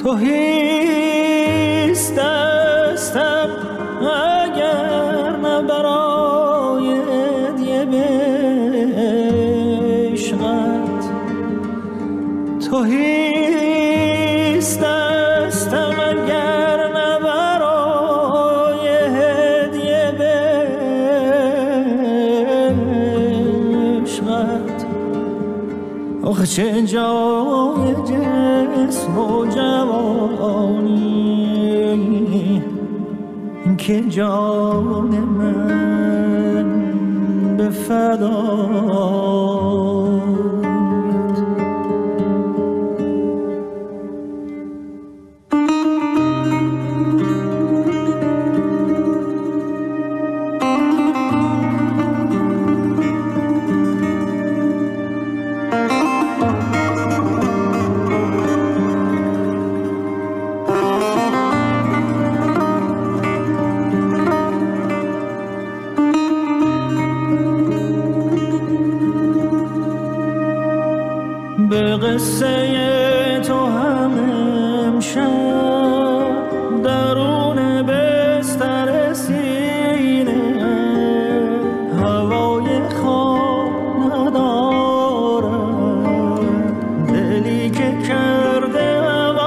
تو هیست دستم اگر نه برای هدیه به عشقت. تو هیست دستم اگر نه برای هدیه به عشقت. آخه چه جای جسم و جوانی که جان من به فدایت. به قصه تو هم امشب درون بستر سینه هوای خواب ندارم. دلی که کرده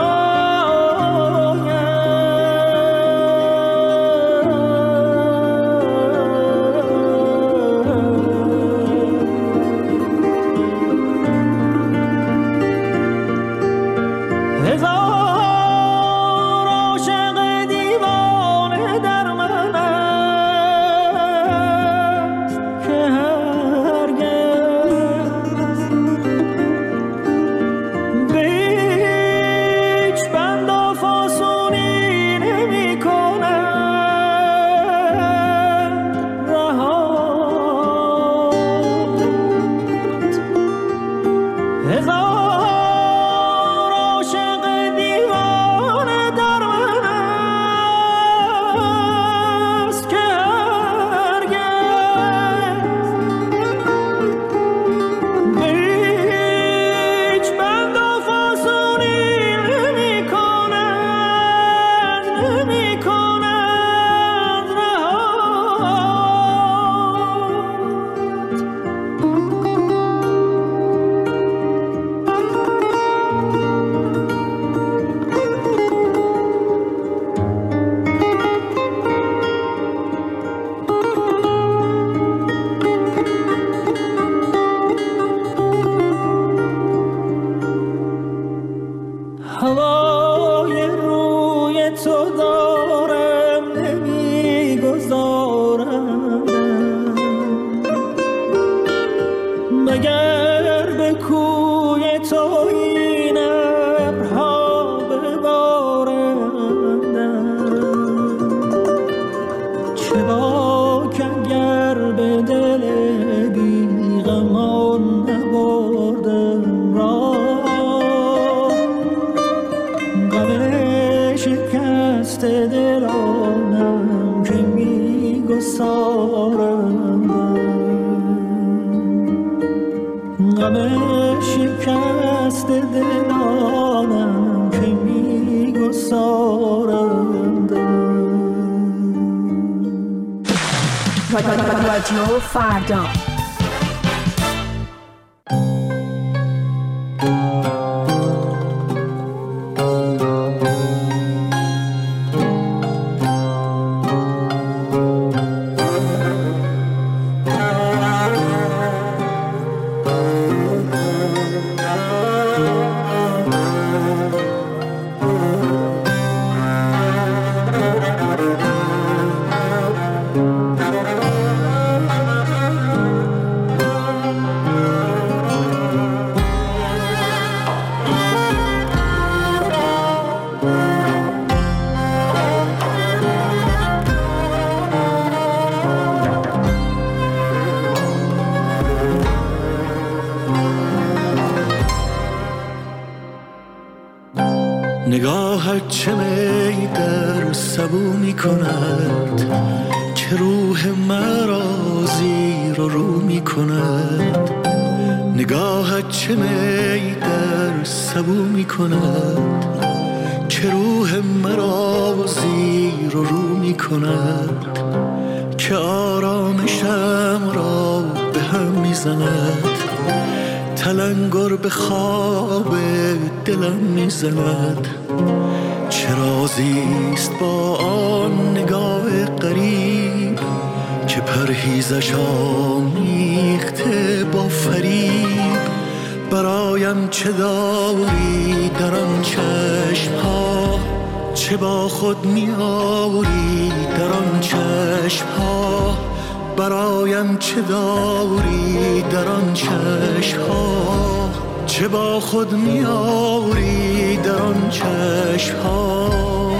هوای روی تو دارم نمیگذارم مگر به کوی تو این ابرها ببارندم. چه باک اگر به دل بیغمان نبردم راه شکست دلانم که میگسارم. غم شکست دلانم که میگسارم. رادیو فردا نگاهت چه می در سبو می کند، که روح مرا زیر و رو می کند. نگاهت چه می در سبو می کند، که روح مرا زیر و رو می کند، که آرامشم را به هم می زند، تلنگر به خواب دلم می زند. چه رازیست با آن نگاه غریب که پرهیزش آمیخته با فریب. برایم چه داری در آن چشم‌ها، چه با خود می آوری در آن چشم‌ها. برایم چه داری در آن چشم‌ها، چه با خود می آوری در آن چشم‌ها.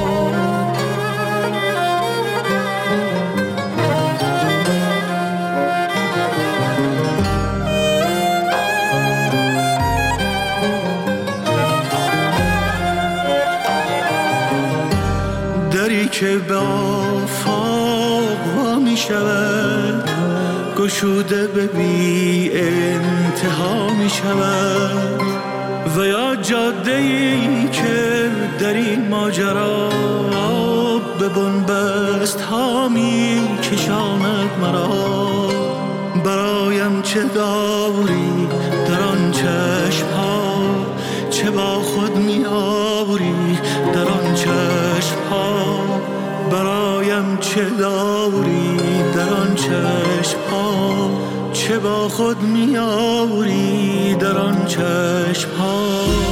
دری که به آفاق وا می شود، گشوده به بی انتها می شود. و یا جاده‌ای که در این ماجرا به بنبست ها می کشاند مرا. برایم چه داری در آن چشم ها، چه با خود می آوری در آن چشم ها. برایم چه داری در آن چشم ها، چه با خود می آوری در آن چشم ها.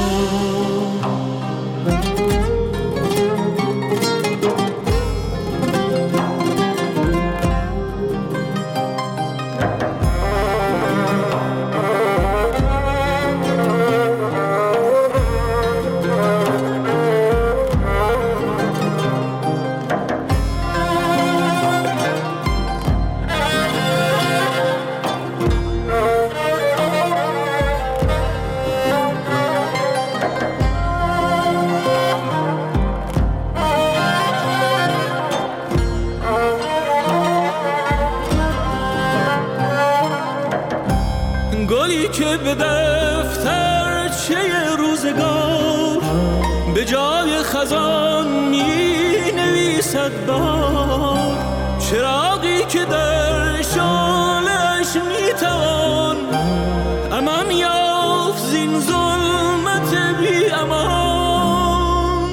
گلی که به دفترچه روزگار به جای خزان می نویسد بار. چراغی که در شعله‌اش می توان امان یافت زین ظلمت بی امان.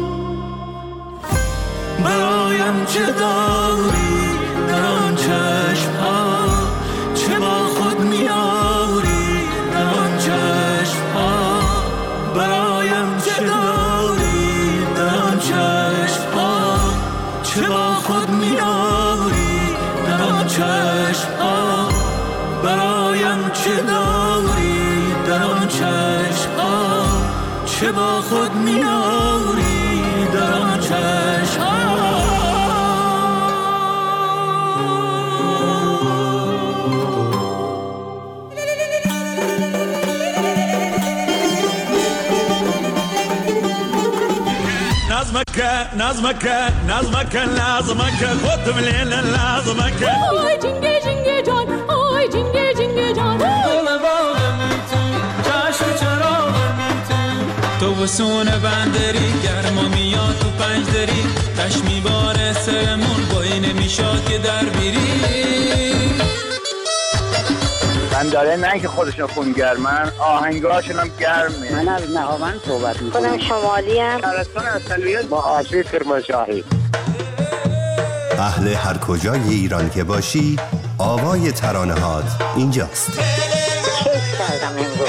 برایم چه داری در آن چشم ها، چه با خود می آوری در آن چشم ها. برایم چه داری در آن چشم ها، چه با خود می آوری در آن چشم ها. برایم چه داری در آن چشم ها، چه با خود می آوری در آن چشم ها. نظمك خود مليل لازمك. آی جنگه جنگه جان، آی جنگه جنگه جان. گل باغم تو، چشم چراغم تو بسون بندری گرما میاد تو پنج دری. تش میباره سرمون بایی نمیشاد که در بیری. من داره نه که خودشون خونگرمن، آهنگاشون هم گرمه. من از نهاوند صحبت میکنم. خودم شمالی هم. شهرستان اصلیت با آشی کرمانشاهی. اهل هر کجای ایران که باشی، آوای ترانه‌هات اینجاست. کیف کردم امروز.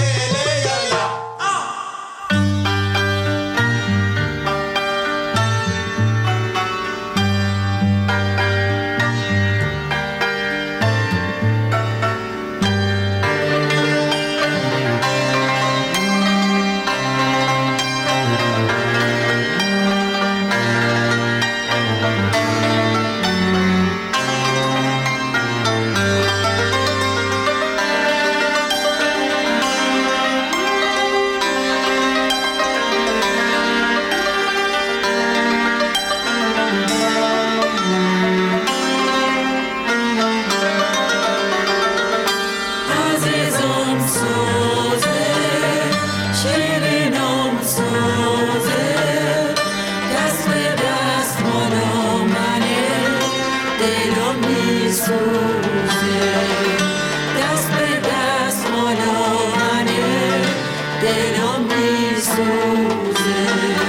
میسوزه دست به دست مالا منه دلم میسوزه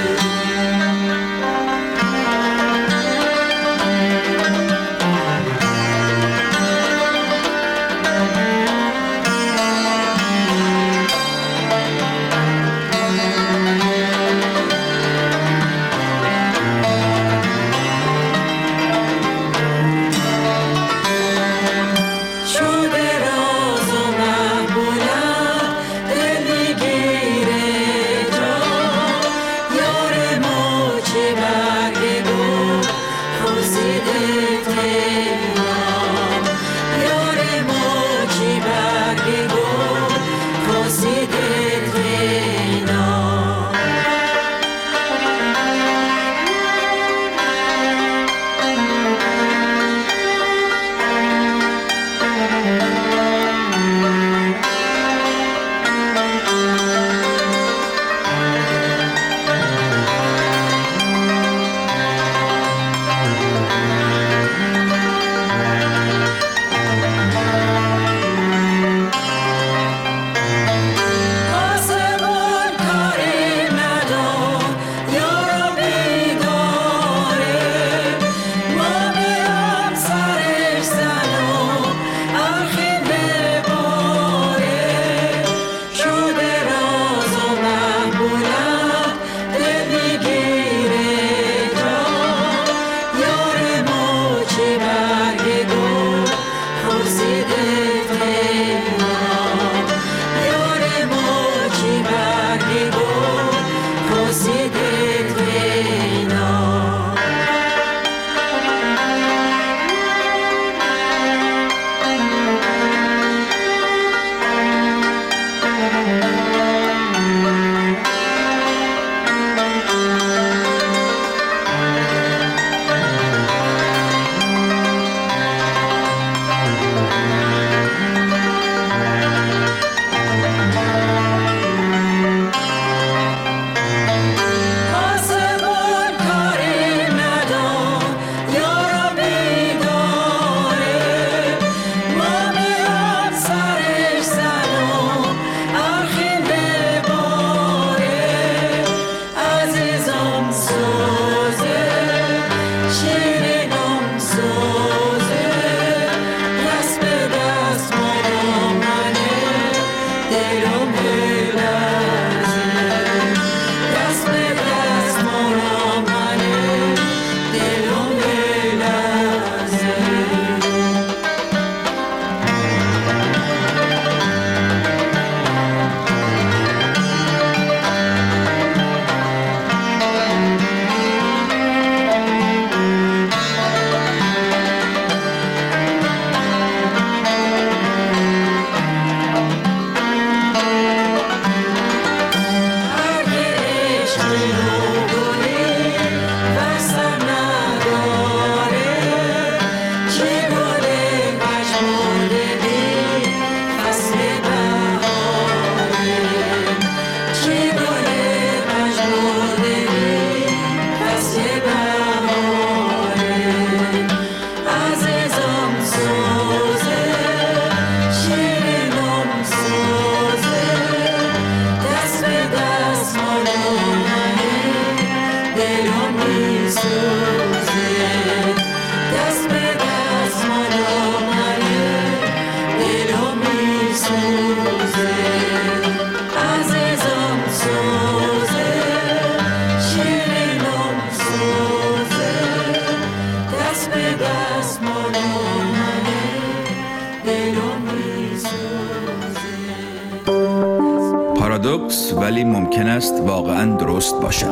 پارادوکس ولی ممکن است واقعاً درست باشد.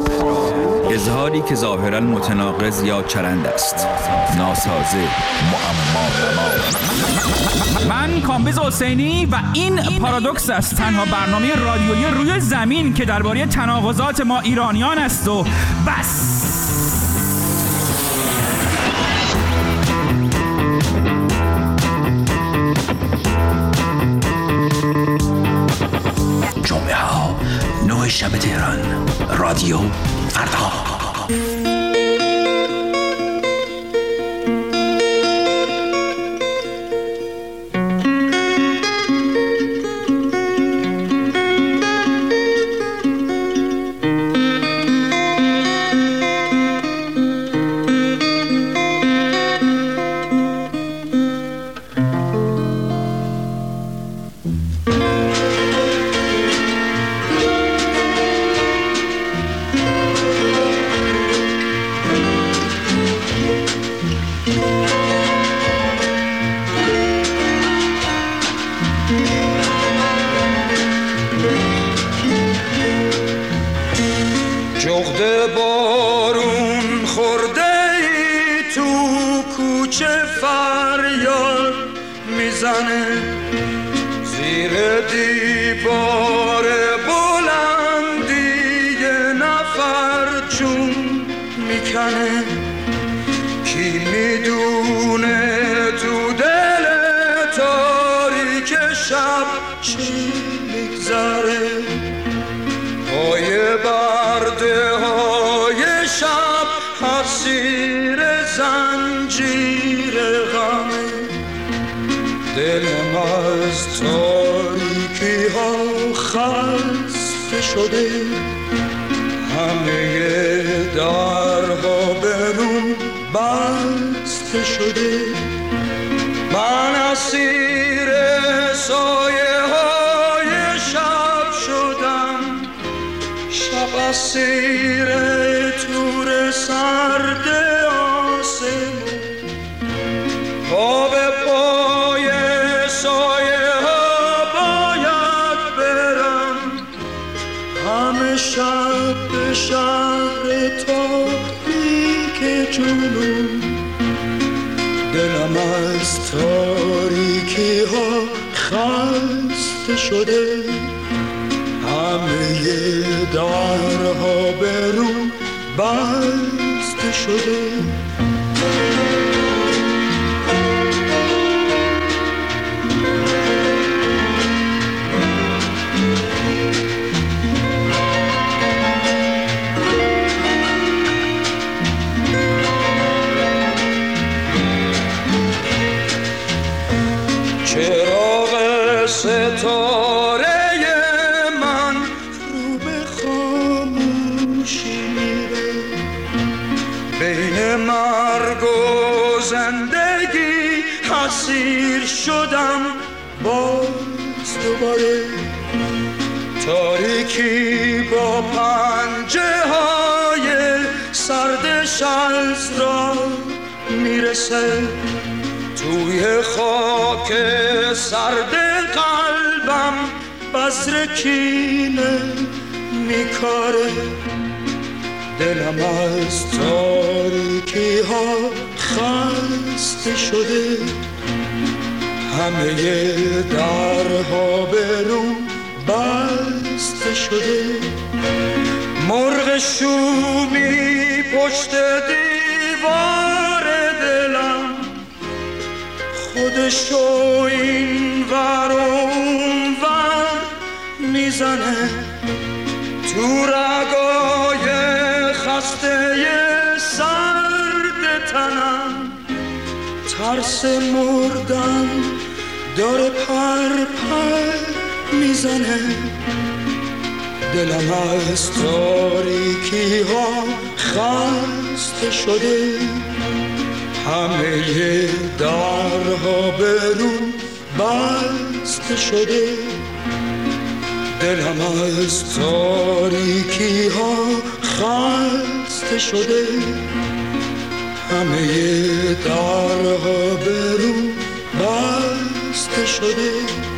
اظهاری که ظاهراً متناقض یا چرند است. ناسازه، معما. من کامبیز حسینی و این پارادوکس است، تنها برنامه رادیویی روی زمین که درباره تناقضات ما ایرانیان است و بس. جمعه ها 9 شب تهران، رادیو فردا. شغد بارون خورده ای تو کوچه فریاد میزنه، زیر دیوار بلندی یه نفر جون میکنه. کی میدونه تو دل تاریک شب چی میگذره، پای برده های شب اسیر زنجیر غمه. دلم از تاریکی ها خسته شده، همه درها به روم بسته شده. من اسیر سایه های شب شدم، شب اسیر تور سرد آسمون. پا به پای سایه ها باید برم، همه شب به شهر تاریک جنون. دلم از تاریکی ها خسته شده، همه درها به روم بسته شده. چراغ ستاره من رو به خاموشی میره، بین مرگ و زندگی اسیر شدم باز دوباره. تاریکی با پنجه های سردش از راه میرسه، توی خاک سرد قلبم بذر کینه میکاره. دلم از تاریکی ها خسته شده، همه درها به روم بسته شده. مرغ شومی پشت دیوار دلم، خودشو این ور و اون ور میزنه. تو رگای خسته سرد تنم ترس مردن داره پر پر میزنه. دلم از تاریکی ها خسته شده، همه درها به روم بسته شده. دلم از تاریکی ها خسته شده، همه درها به روم بسته شده.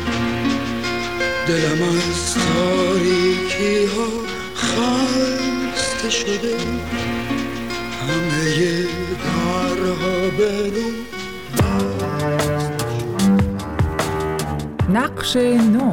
دلم از تاریکی ها خسته شده، همه درها به روم. نقش نو.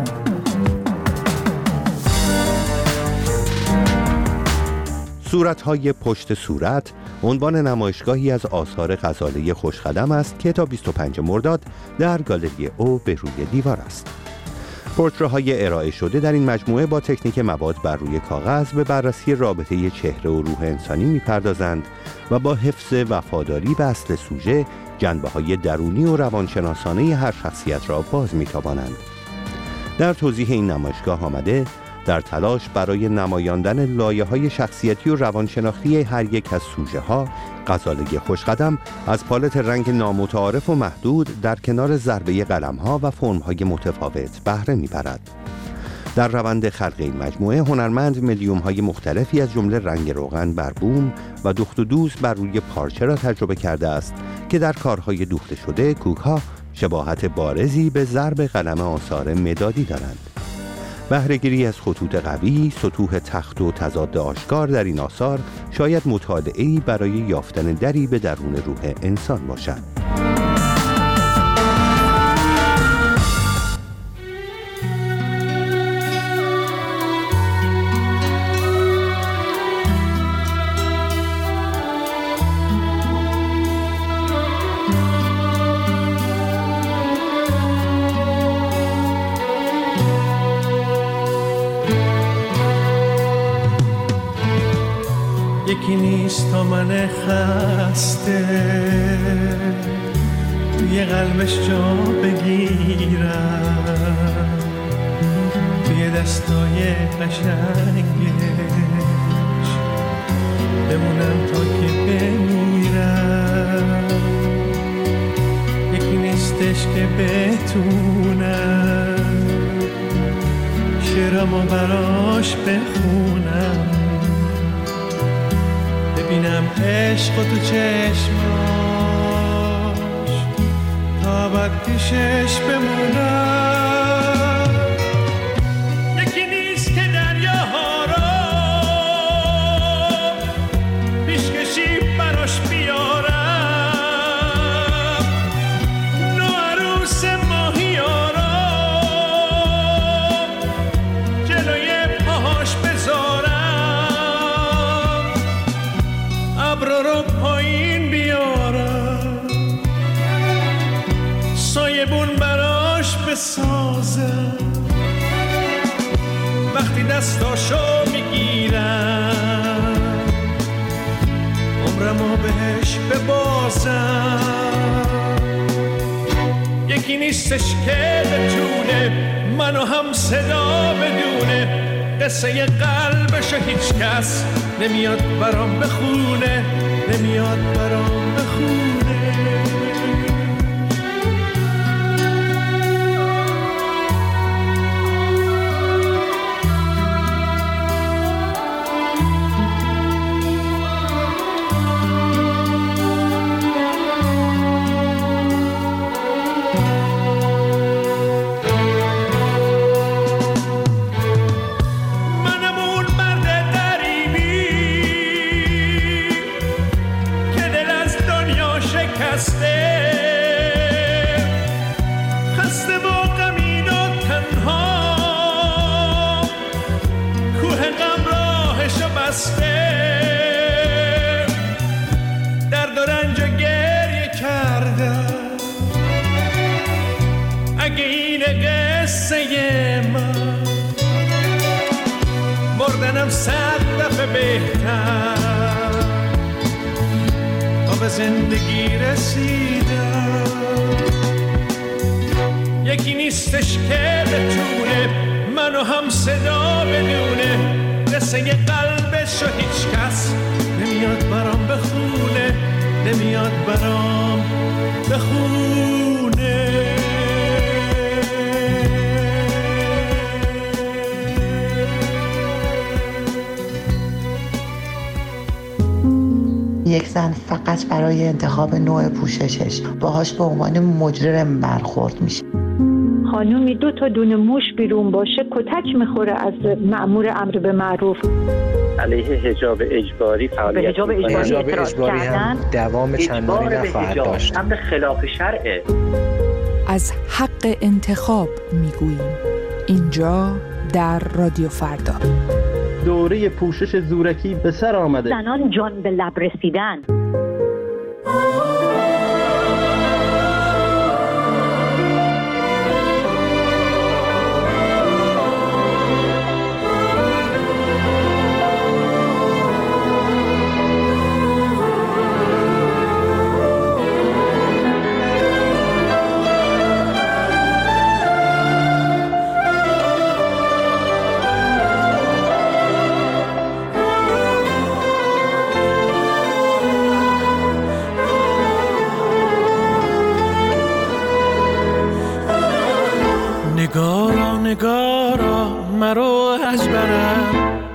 صورت‌های پشت صورت عنوان نمایشگاهی از آثار غزاله خوشقدم است که تا 25 مرداد در گالری او به روی دیوار است. پورتره‌های ارائه شده در این مجموعه با تکنیک مواد بر روی کاغذ به بررسی رابطه چهره و روح انسانی می‌پردازند و با حفظ وفاداری به اصل سوژه جنبه‌های درونی و روانشناسانه هر شخصیت را باز می‌تابانند. در توضیح این نمایشگاه آمده در تلاش برای نمایاندن لایه‌های شخصیتی و روانشناختی هر یک از سوژه‌ها، غزاله خوشقدم از پالت رنگ نامتعارف و محدود در کنار ضربه قلم‌ها و فرم‌های متفاوت بهره می‌برد. در روند خلق این مجموعه هنرمند مدیوم‌های مختلفی از جمله رنگ روغن بر بوم و دوخت و دوز بر روی پارچه را تجربه کرده است که در کارهای دوخته شده کوک‌ها شباهت بارزی به ضرب قلم آثار مدادی دارند. بهره‌گیری از خطوط قوی، سطوح تخت و تضاد آشکار در این آثار شاید مطالعه‌ای برای یافتن دری به درون روح انسان باشد. یکی نیست تا من خسته توی قلبش جا بگیرم، توی دستای قشنگش بمونم تا که بمیرم. یکی نیستش که بتونم شعرامو براش بخونم، ببینم عشق تو چشماش تا ابد پیشش بمونم. یکی نیست که دریاها را پیشکشی براش بیارم، نوعروس ماهیا را جلوی پاهاش بذارم، ابرا رو پایین بیارم، سایبون براش بسازم، وقتی دستاشو میگیرم عمرمو بهش ببازم. یکی نیستش که بتونه منو هم صدا بدونه، قصه قلبشو هیچ کس نمیاد برام بخونه، نمیاد برام بخونه. خسته با غمین و تنها، کوه غم راهشو بسته، درد و رنج و گریه کردم. اگه این قصه من مردنم 100 دفعه بهتر، تا به زندگی رسیدم. یکی نیستش که بتونه منو هم صدا بدونه، قصه قلبشو هیچ کس نمیاد برام بخونه، نمیاد برام بخونه. یک زن فقط برای انتخاب نوع پوششش باهاش به عنوان مجرم برخورد میشه. خانومی 2 تا دونه موش بیرون باشه کتک میخوره از مأمور امر به معروف. علیه حجاب اجباری فعالیت حجاب اجباری هم دوام چندانی نخواهد داشت. امر خلاف شرعه. از حق انتخاب میگوییم اینجا در رادیو فردا. دوره پوشش زورکی به سر آمده. زنان جان به لب رسیدن.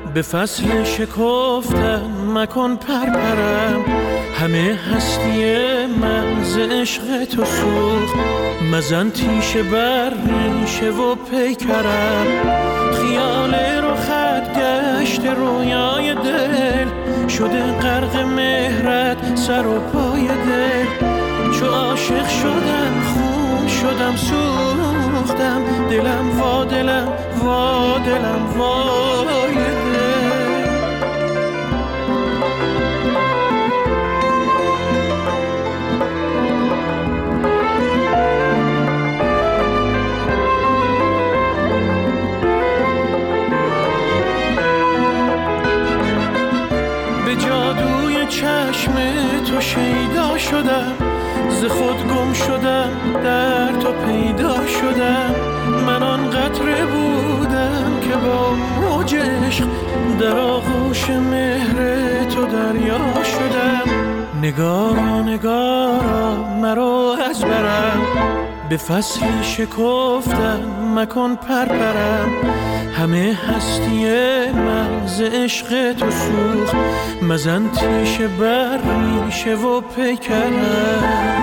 به فصل شکفتن مکن پرپرم، همه هستی من ز عشق تو سوخت، مزن تیشه بر ریشه و پیکرم، خیال رخت گشت رویای دل، شده غرق مهرت سر و پای دل، چو عاشق شدم خون شدم سوختم، دلم وا دلم وا دلم وای دل. به جادوی چشم تو شیدا شدم، ز خود گم شدم در تو پیدا شدم، من آن قطره بودم که با موج عشق در آغوش مهر تو دریا شدم، نگارا نگارا مرا از برم، به فصل شکفتن مکن پرپرم، همه هستی من ز عشق تو سوخت، مزن تیشه بر ریشه و پیکرم.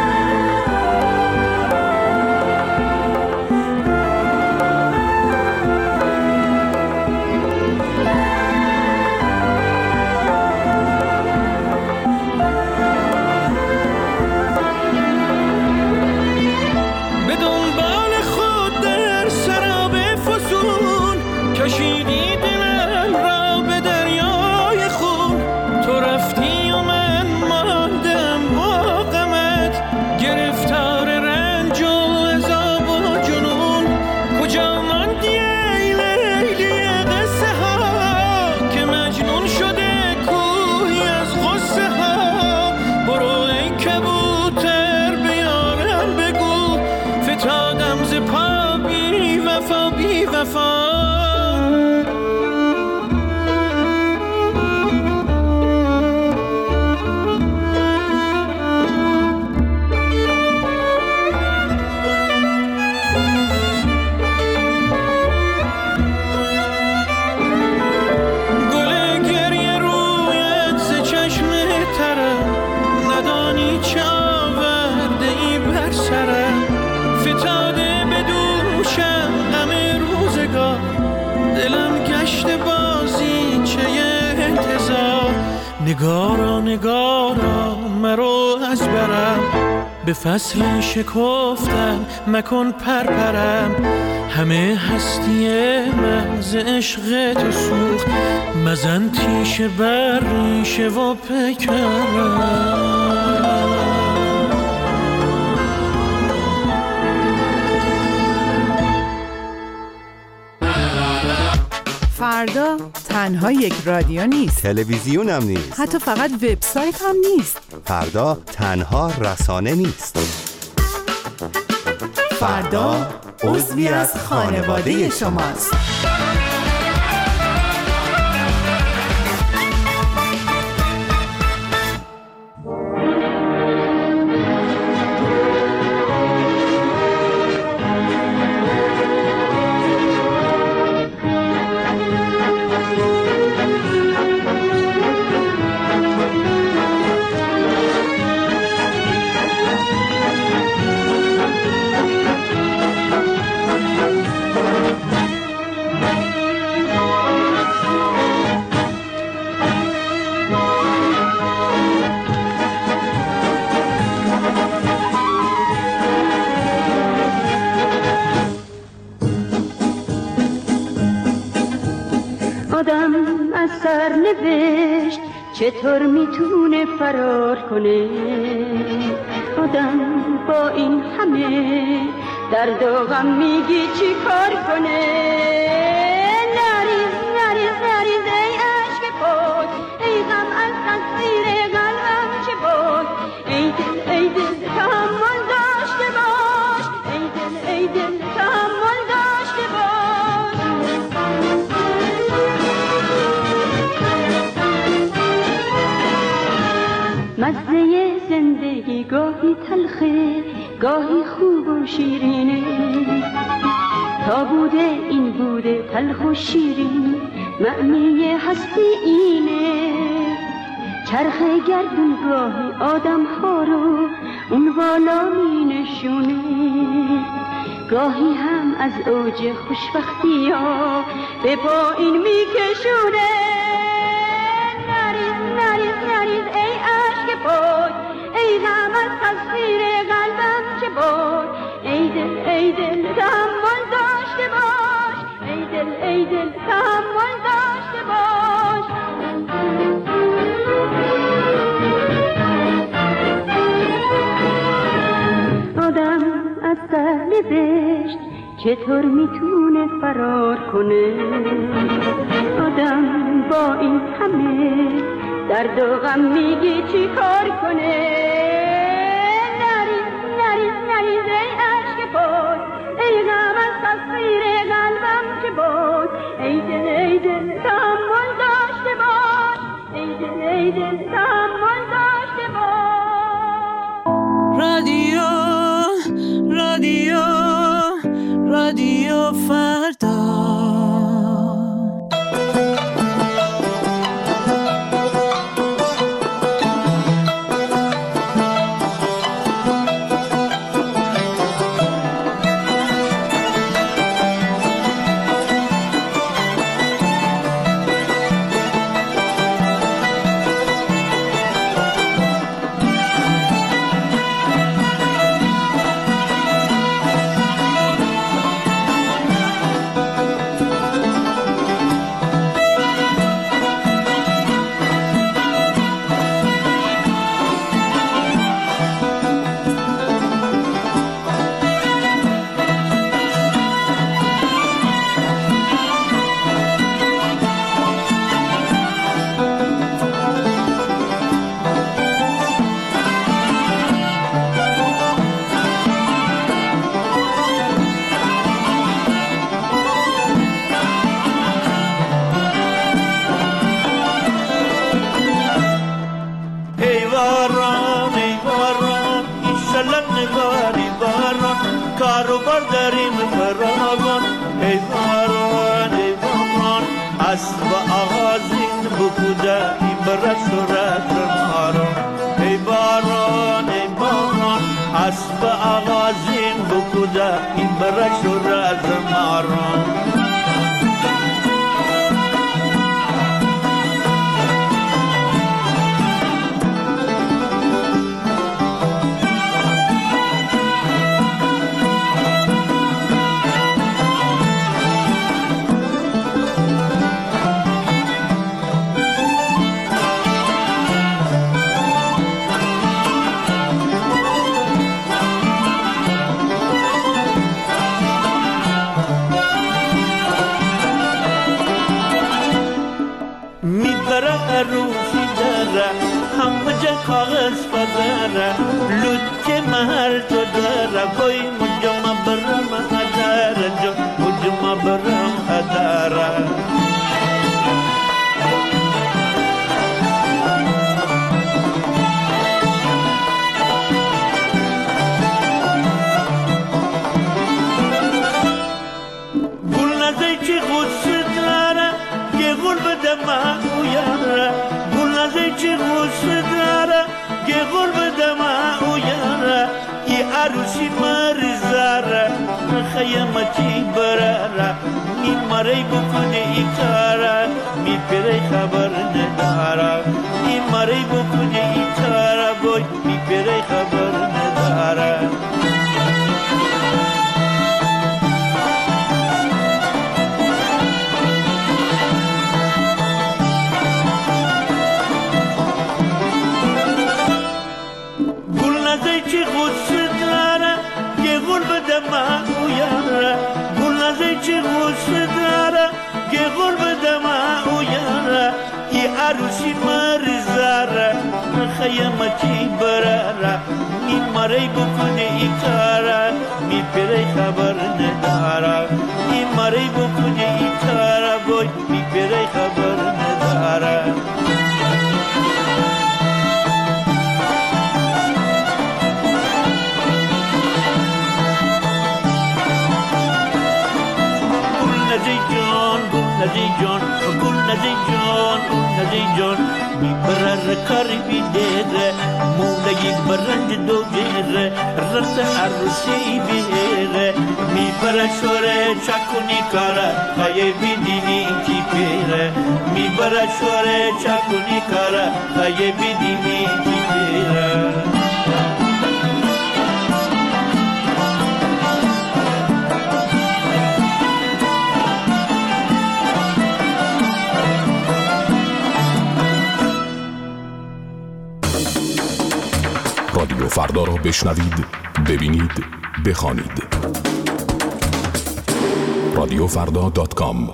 نگارا نگارا مرا از برم، به فصل شکفتن مکن پرپرم، همه هستی من ز عشق تو سوخت، مزن تیشه بر ریشه و پیکرم. فردا تنها یک رادیو نیست، تلویزیون هم نیست، حتی فقط وبسایت هم نیست. فردا تنها رسانه نیست، فردا عضوی از خانواده شماست. آدم از سرنوشت چطور میتونه فرار کنه؟ آدم با این همه درد و غم میگی چی کار کنه؟ نریز نریز نریز ای عشق پاک، ای غم از تقصیر قلبم چه باک، ای دل تحمل داشته باش، ای دل تحمل داشته باش. مزه زندگی گاهی تلخه گاهی خوب و شیرینه، تا بوده این بوده تلخ و شیرین، معنی هستی اینه چرخ گردون گاهی آدم ها رو اون بالا می نشونه گاهی هم از اوج خوشبختی ها به پایین می کشونه نریز نریز نریز ای عشق پاک ای غم از تصویر قلبم چه باد ای دل تحمل داشته باش ای دل تحمل داشته باش آدم از سهل زشت چطور میتونه فرار کنه آدم با این همه درد و غم میگی چی کار کنه نریز نریز نریز ای عشق پاک ای غم از تصویر قلبم چه باد ای دل تحمل داشته باش ای دل تحمل داشته باش رادیو فردا جان نزی جان میبرر کاری بیدره مولگی برنج دو جره رفت عروسی بیره میبرر شوره چکونی کاره خیه بیدینی کی پیره میبرر شوره چکونی کاره خیه بیدینی کی پیره رادیو فردا را بشنوید، ببینید، بخوانید. رادیوفردا.com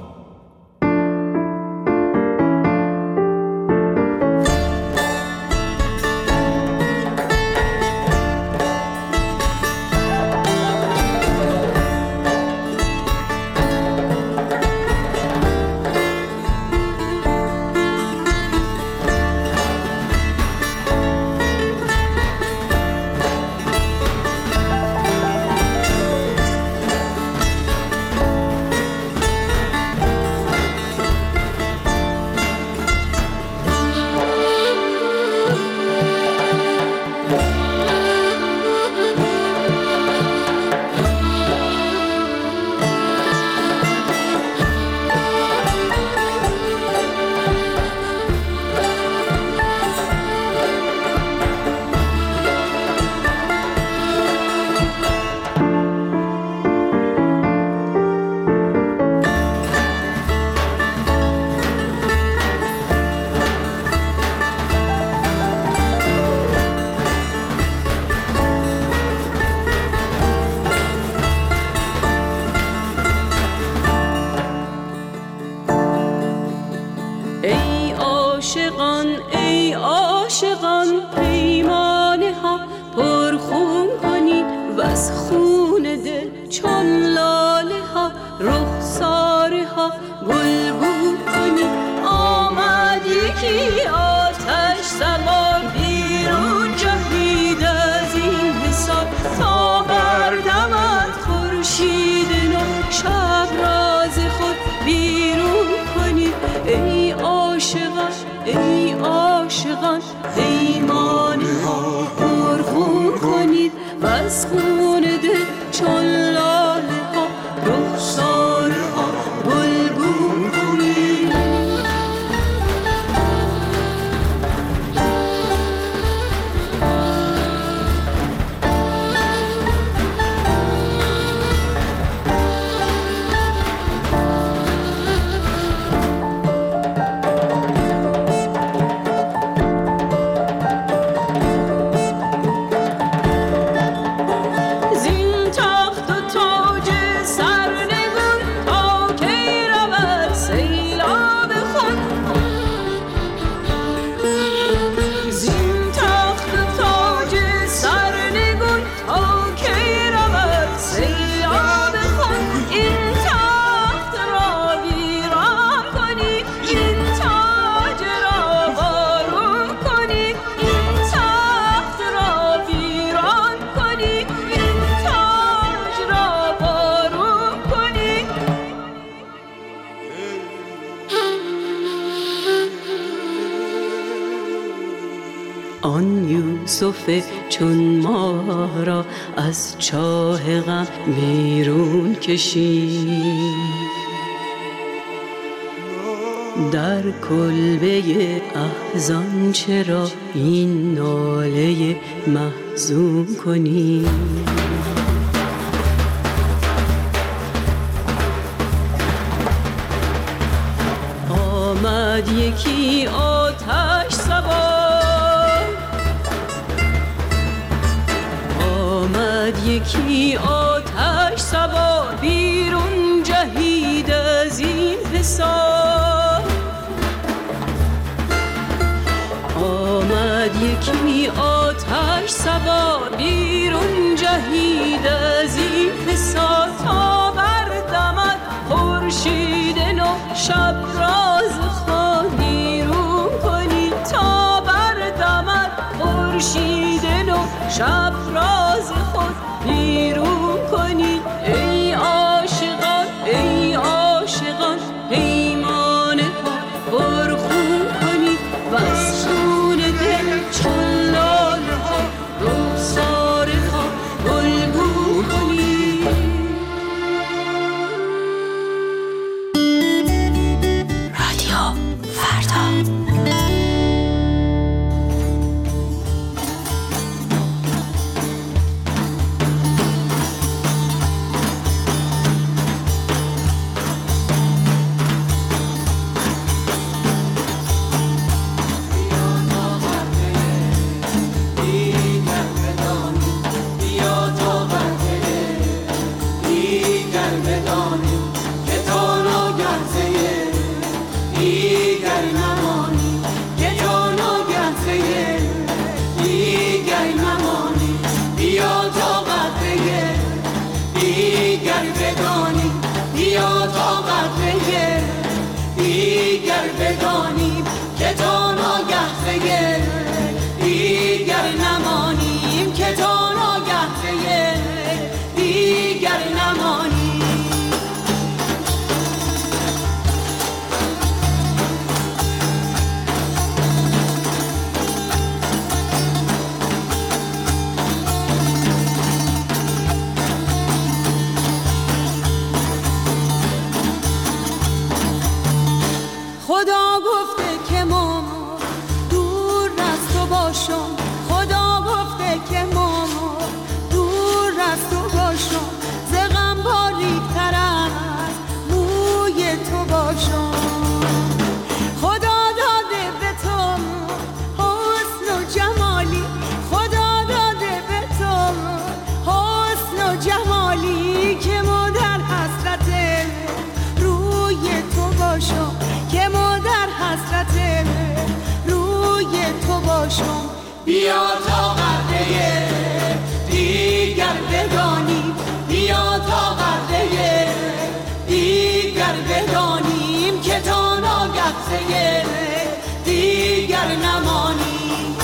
آن یوسف چون ما را از چاه غم بیرون کشید، در کلبه احزان چرا این ناله محزون کنی؟ آمد یکی آتش سوار، آمد یکی آتش سوار، بیرون جهید از این حصار. آمد یکی آتش سوار، بیرون جهید از این حصار، تا بردمد خورشید نو شب راز خود بیرون کنی، تا بردمد خورشید نو شب راز خود بیرون کنی. ای عاشقان ای عاشقان پیمانه ها پرخون کنی. بدانیم که تا ناگه دیگر نمانیم، که تا ناگه دیگر نمانیم. خدا گفته که ما دور از تو باشم، خدا گفته که ما دور از تو باشم، ز غم باریک‌تر از موی تو باشم. خدا داده به تو حسن و جمالی، خدا داده به تو حسن و جمالی، که ما در حسرت روی تو باشم، که ما در حسرت روی تو باشم. بیا تا قطره دیگر بدانیم، بیا تا قطره دیگر بدانیم، که تا ناگه دیگر نمانیم.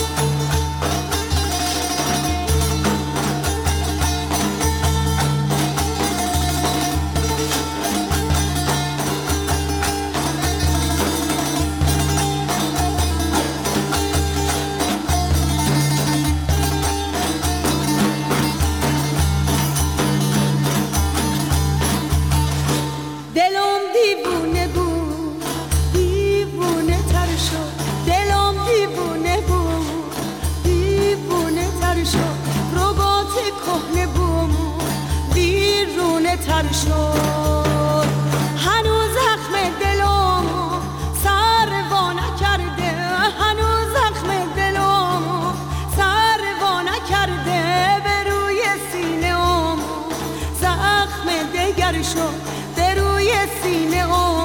دلم دیوونه بود، دیوونه تر شد، دلم دیوونه بود، دیوونه تر شد، رباط کهنه بود، بیرونه تر شد. هنوز زخم دلم سر وا نکرده، هنوز زخم دلم سر وا نکرده، به روی سینه‌ام زخم دگر شد، به روی سینه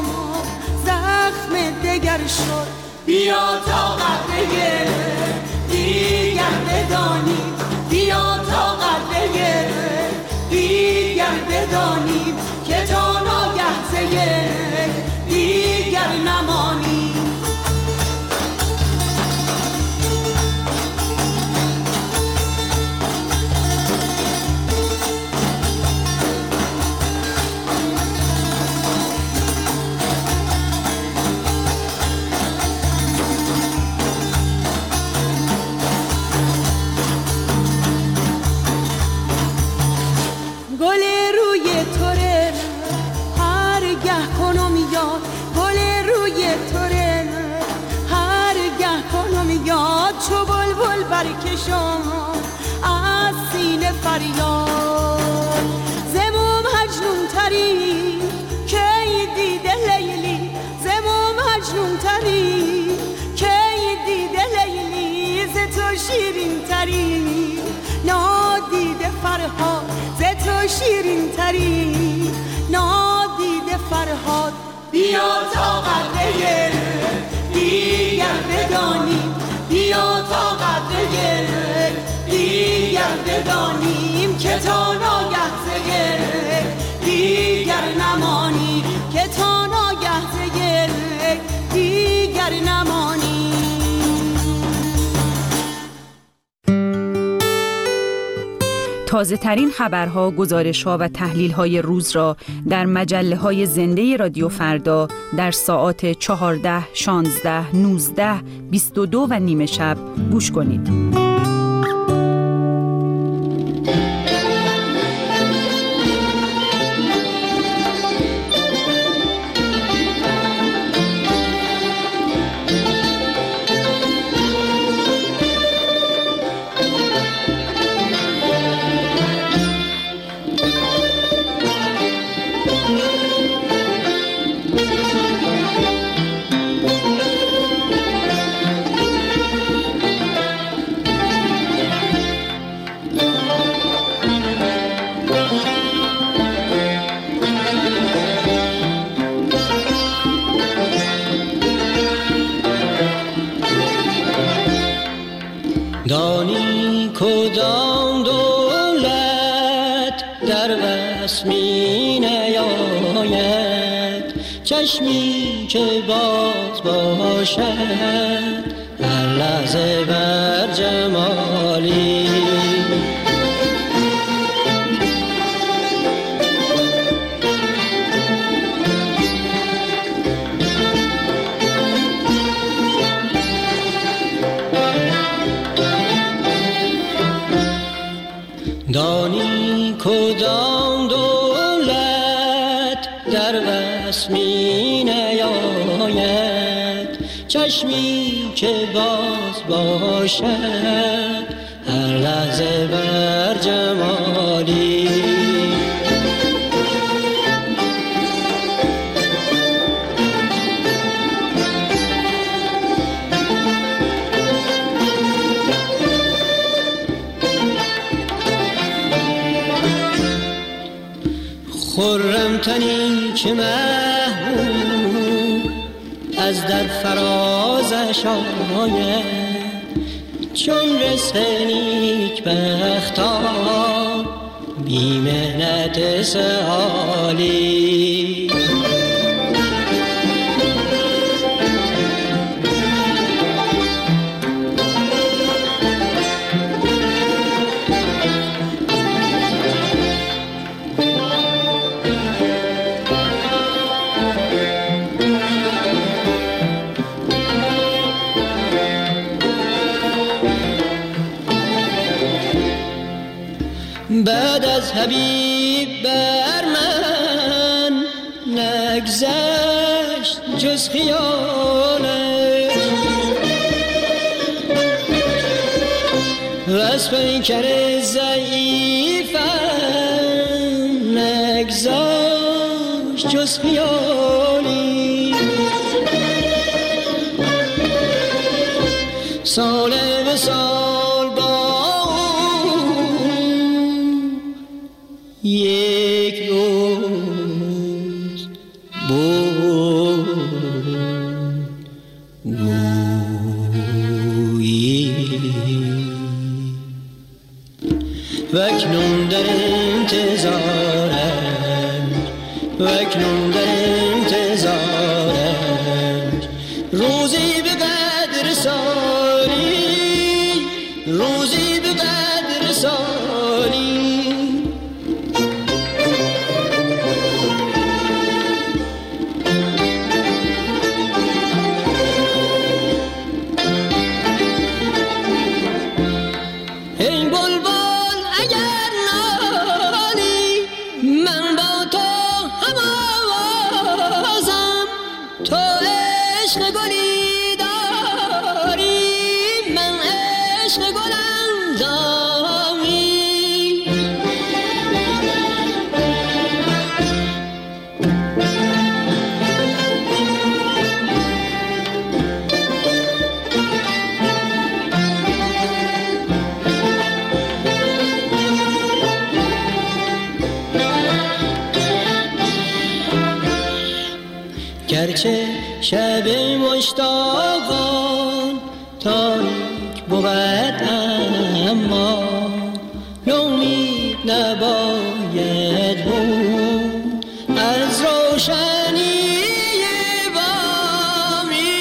زخم دگر شد. بیا تا قطره دیگر بدانیم، بیا تا قطره دیگر بدانیم، که تا ناگه دیگر نمانیم. گل روی توره هرگه کنم یاد، گل روی توره هرگه کنم یاد، چو بلبل برکشم از سینه فریاد. زمو مجنون تری کی دیده لیلی، زمو مجنون تری کی دیده لیلی، ز تو شیرین تری نادیده فرهاد، ز تو شیرین تری نادیده فرهاد. بیا تا قطره دیگر بدانیم، بیا تا قطره دیگر بدانیم، که تا ناگه دیگر نمانیم، که تا ناگه دیگر نمانیم. تازه ترین خبرها، گزارش‌ها و تحلیل‌های روز را در مجله‌های زنده رادیو فردا در ساعات 14، 16، 19، 22 و نیم شب گوش کنید. دانی کدام دولت در وصف می نیاید، چشم چشمی که باز باشد هر لحظه بر جمالی. دانی کدام دولت در وصف می نیاید، چشمی که باز باشد هر لحظه بر جمالی. خرم تنی که محبوب از در فرازش آید، چون رزق نیک بختان بی محنت سالی. بعد از حبیب بر من نگذشت جز خیالش، و از پیکر ضعیفم نگذشت جز خیالی. سال به سال با یک روز گویی، و اکنون در انتظارم، و اکنون در انتظارم روزی به قدر سالی، روزی به قدر سالی. گرچه شب مشتاقان تاریک بود، اما نومید نباید بود از روشنی بامی.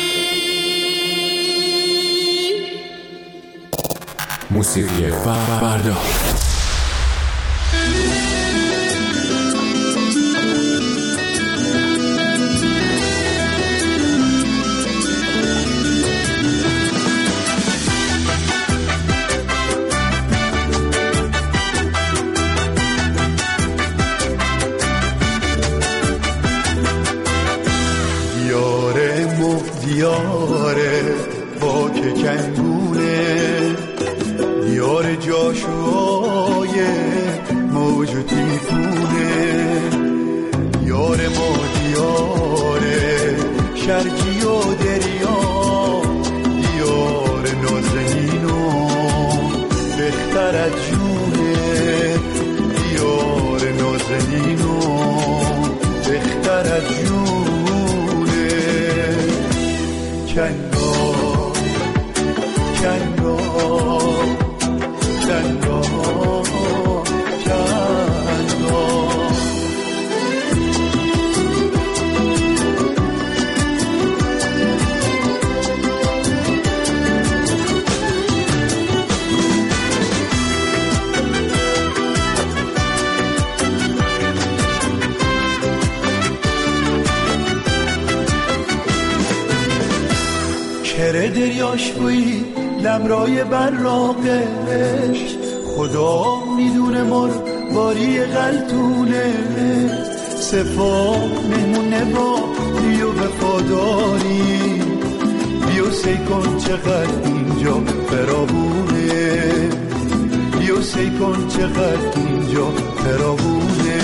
موسیقی فردا. دیاره با که کندونه، دیاره جاشو دریاش بوی لمرای براقش، خدا میدونه باری غلطونه، صفا مهمونه با بیو وفاداری، بیو سی کن چقدر اینجا فراوونه، بیو سی کن چقدر اینجا فراوونه.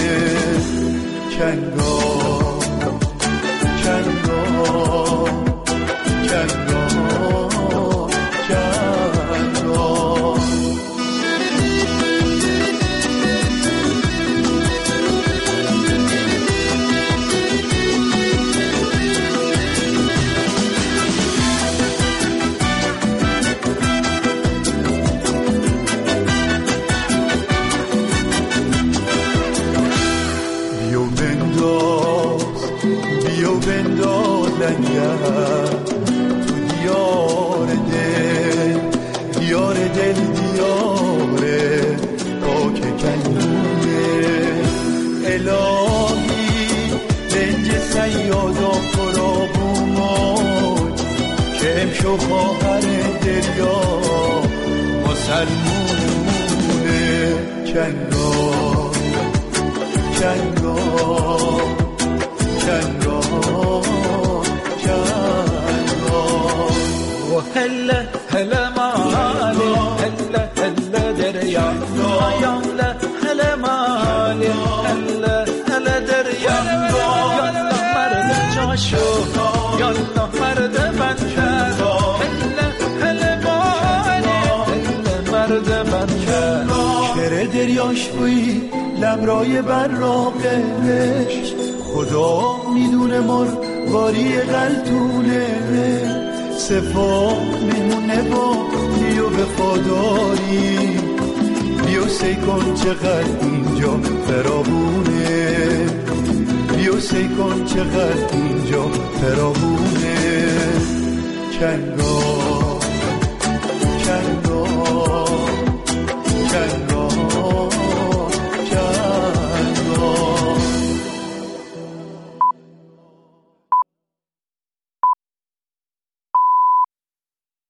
کنگا کنگا کنگا تو دیار دل، دیار دل، دیاره پاک کنونه. الهی لنج سیادا فرابومون که امشو خواهر دریا مسلمونه. کنگا کنگا کنگا هلا هلا مالي هلا هلا دريا يلا هلا مالي هلا هلا دريا يلا مرد جاشو يلا مرد بنكر هلا هلا مالي هلا مرد بنكر. شعر دریاش بوی لمرای براقش، خدا میدونه باری غلطونه، صفا میمونه با بیو وفاداری، بیو سی کن چقدر اینجا فراوونه، بیو سی کن چقدر اینجا فراوونه. کنگا کنگا کنگا